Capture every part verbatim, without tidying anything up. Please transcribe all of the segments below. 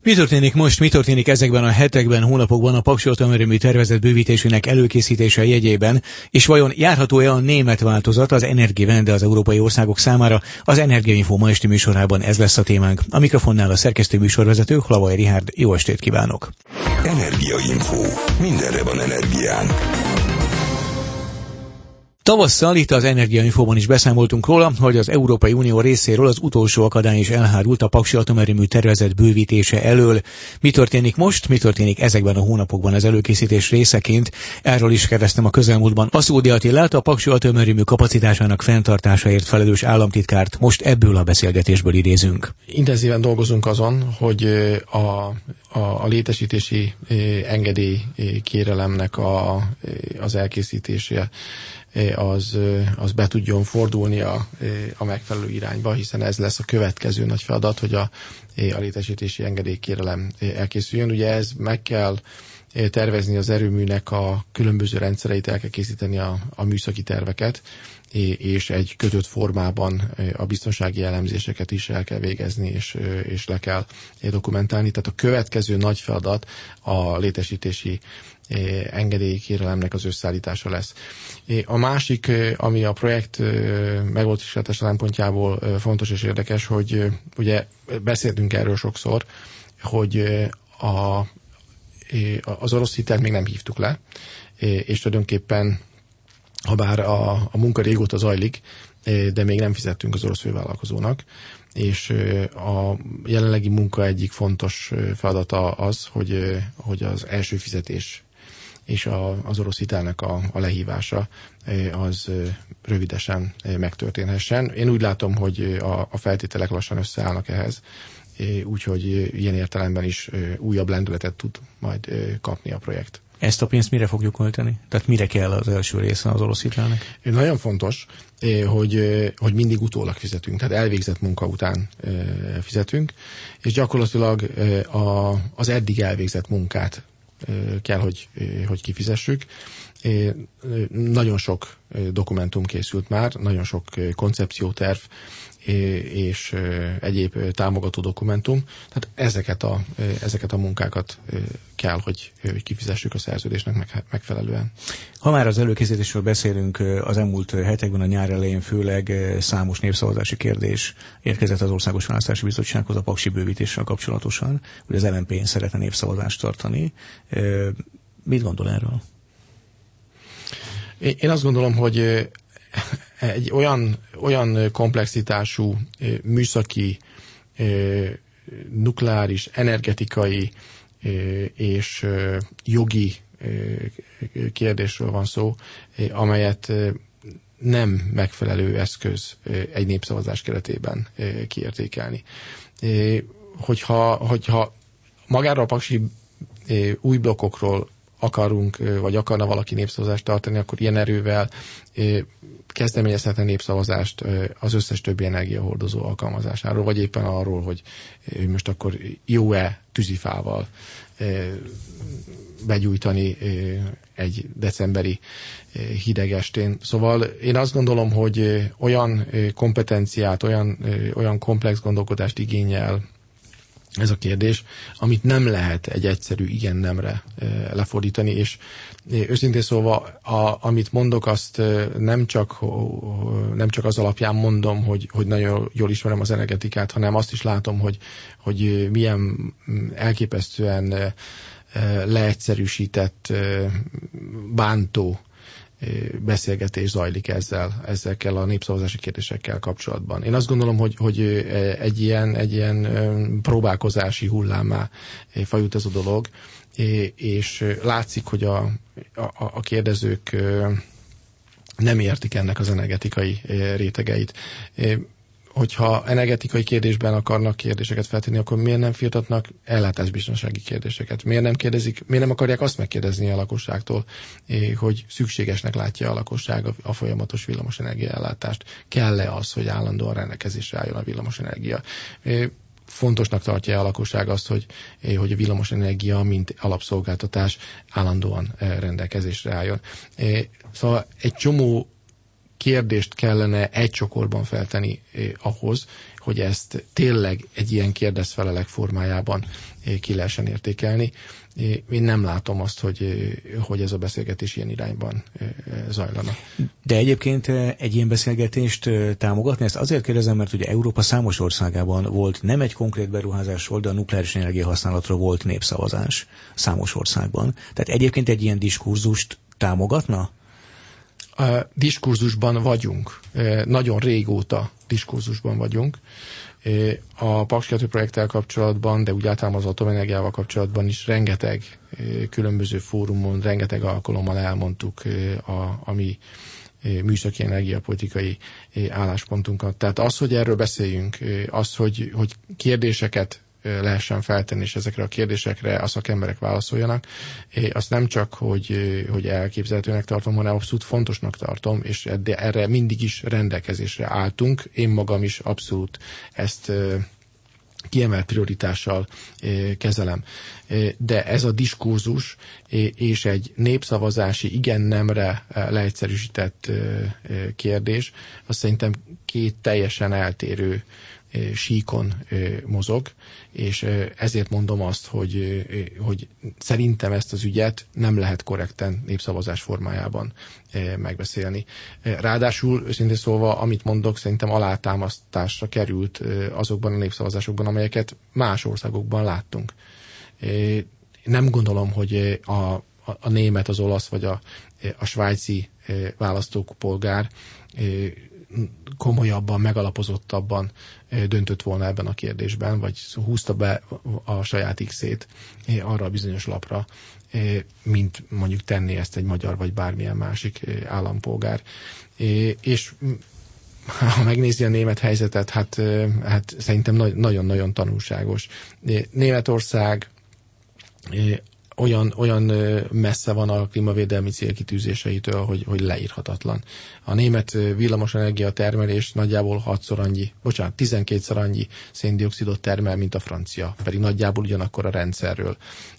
Mi történik most, mi történik ezekben a hetekben, hónapokban a Paksi atomerőmű tervezett bővítésének előkészítése jegyében, és vajon járható-e a német változat az Energiewende az európai országok számára? Az Energiainfo ma esti műsorában ez lesz a témánk. A mikrofonnál a szerkesztő műsorvezető, Hlavaj Richárd, jó estét kívánok! Energiainfo. Mindenre van energiánk. Tavasszal itt az Energiainfóban is beszámoltunk róla, hogy az Európai Unió részéről az utolsó akadály is elhárult a Paksi atomerőmű tervezett bővítése elől. Mi történik most, mi történik ezekben a hónapokban az előkészítés részeként? Erről is kérdeztem a közelmúltban Aszódi Attilát, a Paksi atomerőmű kapacitásának fenntartásáért felelős államtitkárt. Most ebből a beszélgetésből idézünk. Intenzíven dolgozunk azon, hogy a, a, a létesítési engedély kérelemnek a, az elkészítése az, az be tudjon fordulni a, a megfelelő irányba, hiszen ez lesz a következő nagy feladat, hogy a, a létesítési engedélykérelem elkészüljön. Ugye ez meg kell tervezni az erőműnek a különböző rendszereit, el kell készíteni a, a műszaki terveket, és egy kötött formában a biztonsági elemzéseket is el kell végezni, és, és le kell dokumentálni. Tehát a következő nagy feladat a létesítési engedélykérelemnek az összeállítása lesz. A másik, ami a projekt megvalósítása szempontjából fontos és érdekes, hogy ugye beszéltünk erről sokszor, hogy a, az orosz hitelt még nem hívtuk le, és tulajdonképpen habár a, a munka régóta zajlik, de még nem fizettünk az orosz fővállalkozónak, és a jelenlegi munka egyik fontos feladata az, hogy, hogy az első fizetés és a, az orosz hitelnek a, a lehívása az rövidesen megtörténhessen. Én úgy látom, hogy a, a feltételek lassan összeállnak ehhez, úgyhogy ilyen értelemben is újabb lendületet tud majd kapni a projekt. Ezt a pénzt mire fogjuk költeni? Tehát mire kell az első része az orosz hitelnek? Nagyon fontos, hogy, hogy mindig utólag fizetünk, tehát elvégzett munka után fizetünk, és gyakorlatilag a, az eddig elvégzett munkát kell, hogy, hogy kifizessük. Nagyon sok dokumentum készült már, nagyon sok koncepcióterv és egyéb támogató dokumentum. Tehát ezeket a, ezeket a munkákat kell, hogy, hogy kifizessük a szerződésnek megfelelően. Ha már az előkészítésről beszélünk, az elmúlt hetekben, a nyár elején főleg számos népszavazási kérdés érkezett az Országos Választási Bizottsághoz a paksi bővítéssel kapcsolatosan, hogy az el em pé szeretne népszavazást tartani. Mit gondol erről? Én azt gondolom, hogy egy olyan, olyan komplexitású műszaki, nukleáris, energetikai és jogi kérdésről van szó, amelyet nem megfelelő eszköz egy népszavazás keretében kiértékelni. Hogyha, hogyha magára a paksi új blokkokról akarunk, vagy akarna valaki népszavazást tartani, akkor ilyen erővel kezdeményezhetne népszavazást az összes többi energiahordozó alkalmazásáról, vagy éppen arról, hogy most akkor jó-e tűzifával begyújtani egy decemberi hideg estén. Szóval én azt gondolom, hogy olyan kompetenciát, olyan, olyan komplex gondolkodást igényel ez a kérdés, amit nem lehet egy egyszerű igen-nemre lefordítani, és őszintén szólva, a, amit mondok, azt nem csak, nem csak az alapján mondom, hogy, hogy nagyon jól ismerem az energetikát, hanem azt is látom, hogy, hogy milyen elképesztően leegyszerűsített, bántó beszélgetés zajlik ezzel, ezekkel a népszavazási kérdésekkel kapcsolatban. Én azt gondolom, hogy, hogy egy ilyen, egy ilyen próbálkozási hullámmá fajult ez a dolog, és látszik, hogy a, a, a kérdezők nem értik ennek az energetikai rétegeit. Hogyha energetikai kérdésben akarnak kérdéseket feltenni, akkor miért nem firtatnak ellátásbiztonsági kérdéseket? Miért nem kérdezik, miért nem akarják azt megkérdezni a lakosságtól, hogy szükségesnek látja a lakosság a folyamatos villamosenergia ellátást? Kell-e az, hogy állandóan rendelkezésre álljon a villamosenergia? Fontosnak tartja a lakosság azt, hogy, hogy a villamosenergia, mint alapszolgáltatás állandóan rendelkezésre álljon. Szóval egy csomó kérdést kellene egy csokorban feltenni ahhoz, hogy ezt tényleg egy ilyen kérdezfelelek formájában ki lehessen értékelni. Én nem látom azt, hogy, hogy ez a beszélgetés ilyen irányban zajlana. De egyébként egy ilyen beszélgetést támogatni, ezt azért kérdezem, mert ugye Európa számos országában volt nem egy konkrét beruházásról, de a nukleáris energia használatról volt népszavazás számos országban. Tehát egyébként egy ilyen diskurzust támogatna? A diskurzusban vagyunk. Nagyon régóta diskurzusban vagyunk. A Paks kettő projekttel kapcsolatban, de úgy általában az atomenergiával kapcsolatban is rengeteg különböző fórumon, rengeteg alkalommal elmondtuk a, a mi műszaki energiapolitikai álláspontunkat. Tehát az, hogy erről beszéljünk, az, hogy, hogy kérdéseket lehessen feltenni, és ezekre a kérdésekre a szakemberek válaszoljanak. Azt nem csak, hogy, hogy elképzelhetőnek tartom, hanem abszolút fontosnak tartom, és erre mindig is rendelkezésre álltunk. Én magam is abszolút ezt kiemelt prioritással kezelem. De ez a diskurzus és egy népszavazási igen-nemre leegyszerűsített kérdés, azt szerintem két teljesen eltérő síkon mozog, és ezért mondom azt, hogy, hogy szerintem ezt az ügyet nem lehet korrekten népszavazás formájában megbeszélni. Ráadásul, őszintén szólva, amit mondok, szerintem alátámasztásra került azokban a népszavazásokban, amelyeket más országokban láttunk. Nem gondolom, hogy a, a, a német, az olasz vagy a, a svájci választópolgár komolyabban, megalapozottabban döntött volna ebben a kérdésben, vagy húzta be a saját X-ét arra a bizonyos lapra, mint mondjuk tenni ezt egy magyar, vagy bármilyen másik állampolgár. És ha megnézi a német helyzetet, hát, hát szerintem nagyon-nagyon tanulságos. Németország olyan, olyan messze van a klímavédelmi célkitűzéseitől, hogy, hogy leírhatatlan. A német villamosenergia termelés nagyjából hatszor annyi, bocsánat, tizenkétszer annyi széndioxidot termel, mint a francia, pedig nagyjából ugyanakkor a rendszerről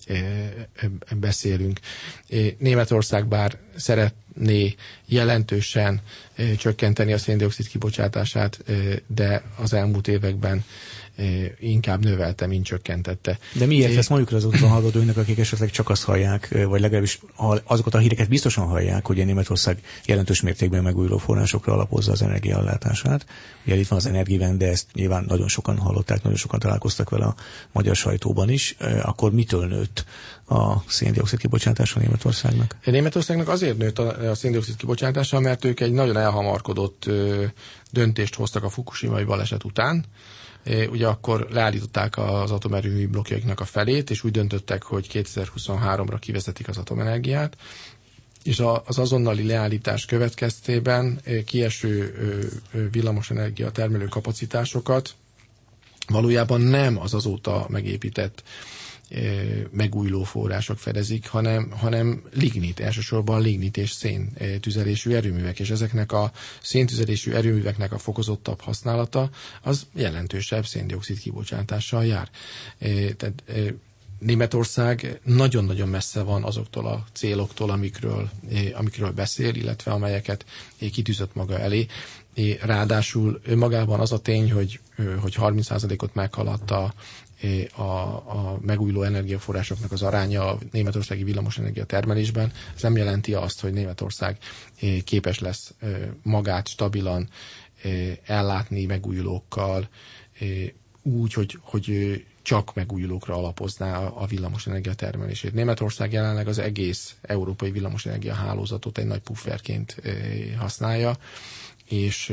beszélünk. Németország bár szeretné jelentősen csökkenteni a széndioxid kibocsátását, de az elmúlt években inkább növelte, mint csökkentette. De miért é... ezt mondjuk az otthon hallgatóinak, akik esetleg csak azt hallják, vagy legalábbis azokat a híreket biztosan hallják, hogy a Németország jelentős mértékben megújuló forrásokra alapozza az energiaellátását. Ugye itt van az Energiewende, de ezt nyilván nagyon sokan hallották, nagyon sokan találkoztak vele a magyar sajtóban is. Akkor mitől nőtt a széndioxid kibocsátása Németországnak? Németországnak azért nőtt a széndioxid kibocsátása, mert ők egy nagyon elhamarkodott döntést hoztak a fukushimai baleset után. Ugye akkor leállították az atomerőmű blokkjaiknak a felét, és úgy döntöttek, hogy kétezer-huszonháromra kivezetik az atomenergiát, és az azonnali leállítás következtében kieső villamosenergia termelő kapacitásokat valójában nem az azóta megépített megújuló források fedezik, hanem, hanem lignit, elsősorban lignit és szén tüzelésű erőművek, és ezeknek a széntüzelésű erőműveknek a fokozottabb használata az jelentősebb széndioxid kibocsátással jár. Tehát Németország nagyon-nagyon messze van azoktól a céloktól, amikről, amikről beszél, illetve amelyeket kitűzött maga elé. Ráadásul magában az a tény, hogy, hogy harminc százalékot meghaladta A, a megújuló energiaforrásoknak az aránya a németországi villamosenergia termelésben, ez nem jelenti azt, hogy Németország képes lesz magát stabilan ellátni megújulókkal, úgy, hogy, hogy csak megújulókra alapozná a villamosenergia termelését. Németország jelenleg az egész európai villamosenergia hálózatot egy nagy pufferként használja, és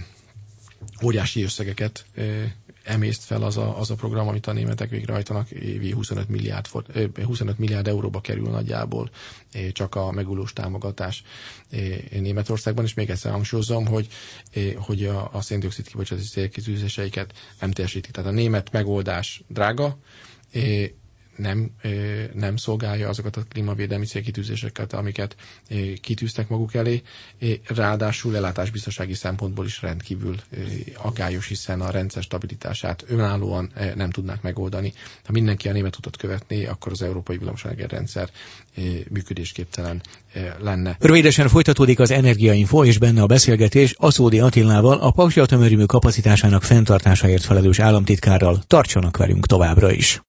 óriási összegeket emészt fel az a, az a program, amit a németek végrehajtanak, évi huszonöt milliárd, huszonöt milliárd euróba kerül nagyjából csak a megújulós támogatás Németországban, és még egyszer hangsúlyozom, hogy, hogy a, a széndioxid kibocsátási célkitűzéseiket nem teljesítik. Tehát a német megoldás drága, nem, nem szolgálja azokat a klímavédelmi célkitűzéseket, amiket kitűztek maguk elé, ráadásul ellátásbiztonsági szempontból is rendkívül aggályos, hiszen a rendszer stabilitását önállóan nem tudnák megoldani. Ha mindenki a német utat követné, akkor az európai villamosenergia rendszer működésképtelen lenne. Rövidesen folytatódik az Energiainfo, és benne a beszélgetés Aszódi Attilával, a paksi atomerőmű kapacitásának fenntartásáért felelős államtitkárral. Tartsanak velünk továbbra is!